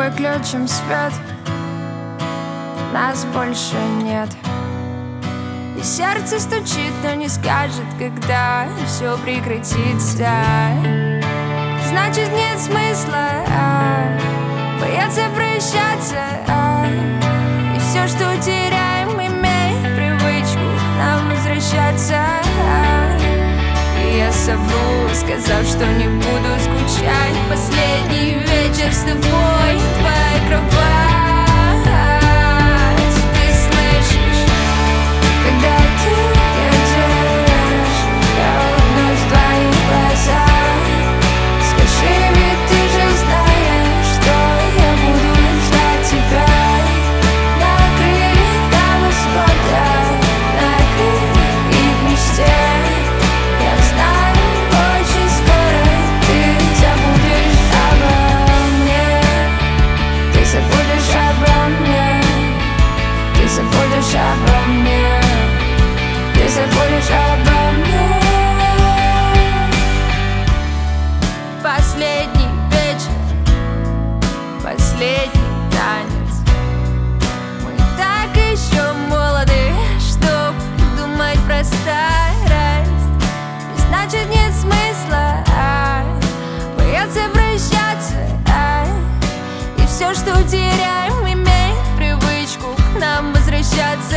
выключим свет, нас больше нет. И сердце стучит, но не скажет, когда все прекратится. Значит, нет смысла бояться прощаться. И все, что теряем, имеет привычку к нам возвращаться. И я совру, сказав, что не буду скучать. Последний вечер с тобой, твоя кровать. Ты слышишь, когда ты идешь, я улыбнусь в твоих глазах. Скажи, ведь ты же знаешь, что я буду ждать тебя. На крыльях до восхода, на крыльях и в мечте. Я знаю, очень скоро ты забудешь обо мне. Ты забудешь обо мне. Ты забудешь обо мне. Ты забудешь обо мне. Последний вечер, последний танец. Мы так еще молоды, чтоб думать про старость. И значит, нет смысла бояться прощаться. И все, что теряем, имеет привычку к нам возвращаться.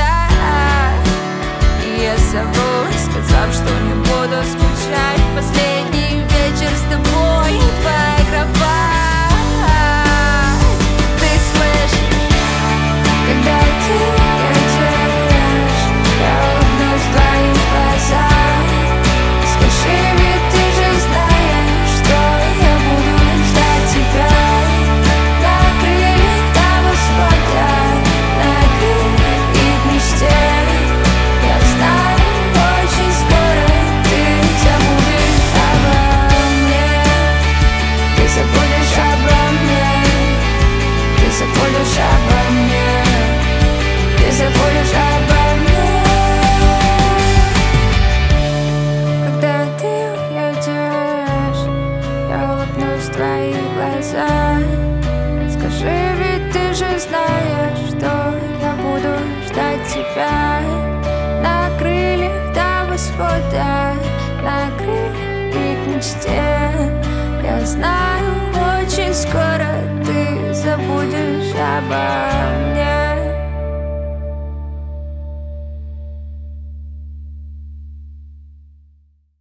И я совру, сказав, что не буду скучать. Последний вечер с тобой, твоя кровать. Ты слышишь, когда ты идешь, я улыбнусь в твоих глазах. Скажи, ведь ты же знаешь, что я буду ждать тебя. На крыльях до восхода, на крыльях и в мечте. Я знаю, очень скоро ты забудешь обо мне. Ты забудешь обо мне. Ты забудешь обо мне. Ты забудешь обо мне. Когда ты уйдешь, я улыбнусь в твоих глазах. Скажи, ведь ты же знаешь, что я буду ждать тебя. На крыльях до восхода, на крыльях и к мечте. Я знаю, очень скоро ты забудешь обо мне.